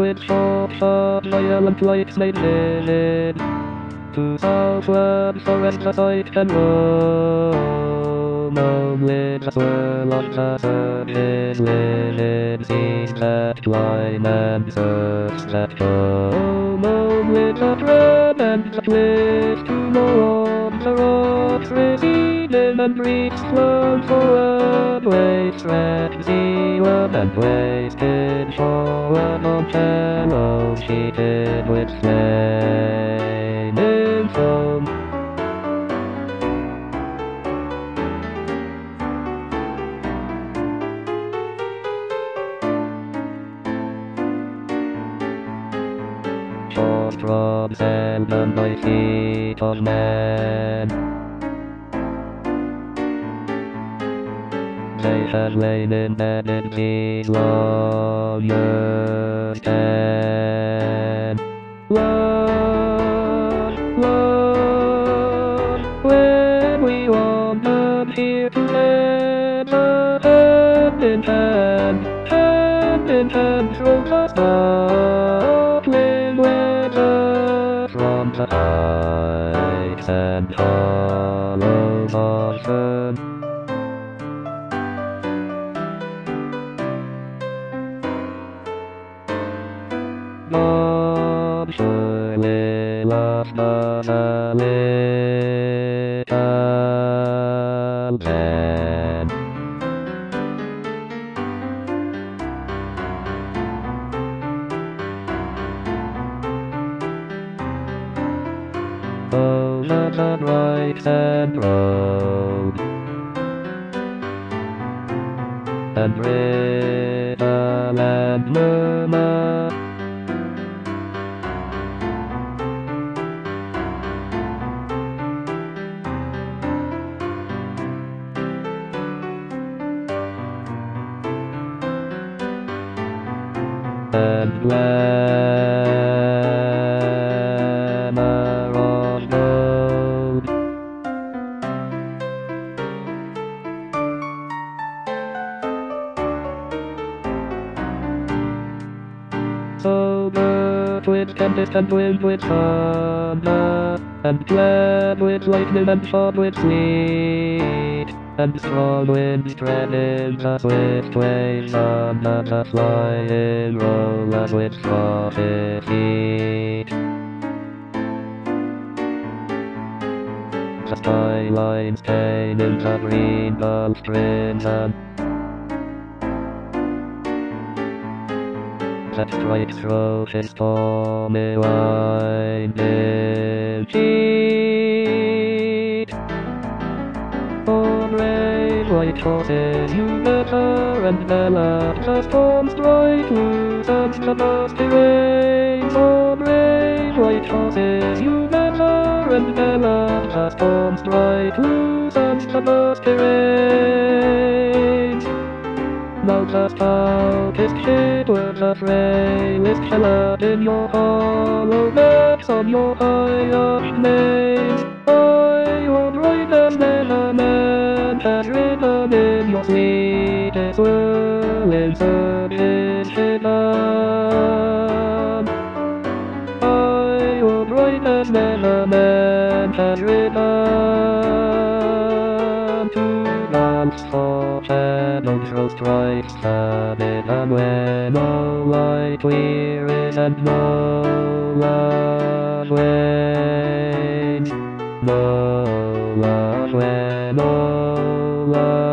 with short, violent lights made vivid. To southward forest the sight can roam, amid the swirl of the surface livid seas that climb and surf that come, amid the dread and the twist to know on the rocks receding and reach flown forward, waves stretch seaward and wasted shoreward on shallows sheeted with flaming foam. Short rods held by feet of men, they had lain embedded these long years ten. Love, love, when we wandered here together, hand in hand, through the sparkling weather, from the heights and hollows of fern. God surely loved us a little then. Over the bright sand road, and ripple and murmur, and glamour of gold. Sober with tempest and wind with thunder, and glad with lightning and shod with sleet, and strong winds treading the swift waves under the flying rollers with frothy feet. The skylines paint in the green Gulf crimson, that strikes through his stormy winding sheet. On brave white horses you gather and gallop, the storm strike loose and the dusty rains. On brave white horses you gather and gallop, the storm strike loose and the dusty rains. Now the stoutest ship with the frailest shallop in your hollow maps on your high-up mains. I would write as then a man has written in your sweetest whirling surface shipman. I would write as then a man has written to dance for shadow through stripes studded, and when no light wearies and no love wanes, no love when no love